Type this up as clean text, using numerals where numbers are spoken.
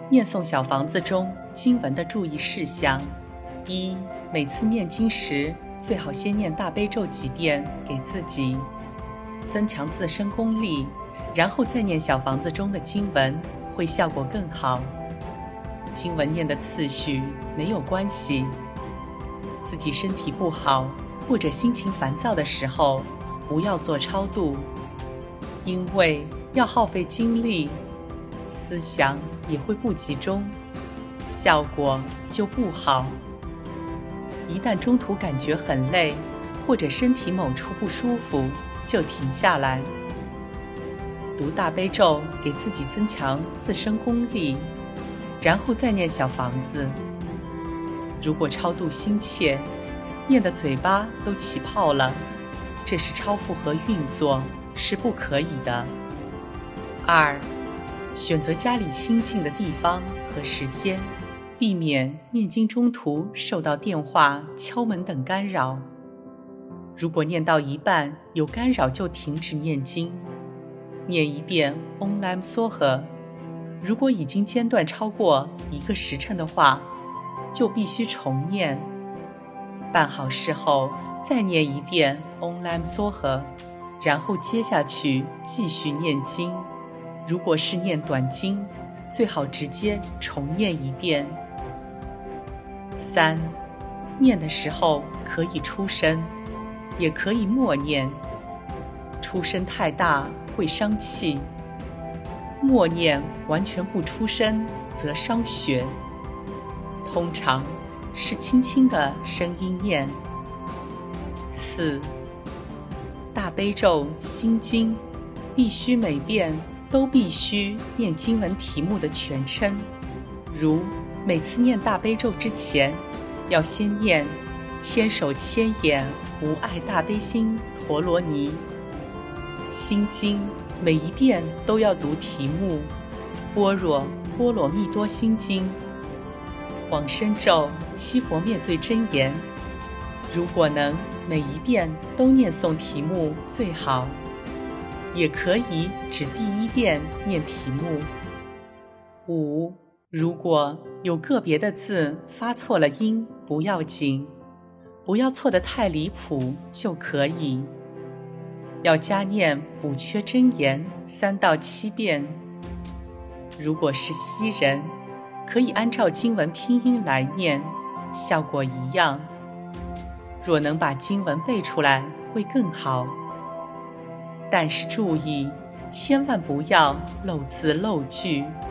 念诵小房子中经文的注意事项：一、每次念经时，最好先念大悲咒几遍给自己，增强自身功力，然后再念小房子中的经文，会效果更好。经文念的次序没有关系。自己身体不好或者心情烦躁的时候，不要做超度，因为要耗费精力，思想也会不集中，效果就不好。一旦中途感觉很累，或者身体某处不舒服，就停下来，读大悲咒给自己增强自身功力，然后再念小房子。如果超度心切，念的嘴巴都起泡了，这是超负荷运作，是不可以的。二、选择家里清静的地方和时间，避免念经中途受到电话、敲门等干扰。如果念到一半有干扰，就停止念经，念一遍 Om Lam Soha。如果已经间断超过1个时辰的话，就必须重念。办好事后再念一遍 Om Lam Soha， 然后接下去继续念经。如果是念短经，最好直接重念一遍。三、念的时候可以出声，也可以默念。出声太大会伤气，默念完全不出声则伤血。通常是轻轻的声音念。四、大悲咒、心经必须每遍都必须念经文题目的全称，如每次念大悲咒之前，要先念千手千眼无碍大悲心陀罗尼。心经每一遍都要读题目般若波罗蜜多心经。往生咒、七佛灭罪真言，如果能每一遍都念诵题目最好，也可以只第一遍念题目。五、如果有个别的字发错了音不要紧，不要错得太离谱就可以。要加念补缺真言3到7遍。如果是西人，可以按照经文拼音来念，效果一样。若能把经文背出来会更好，但是注意，千万不要漏字漏句，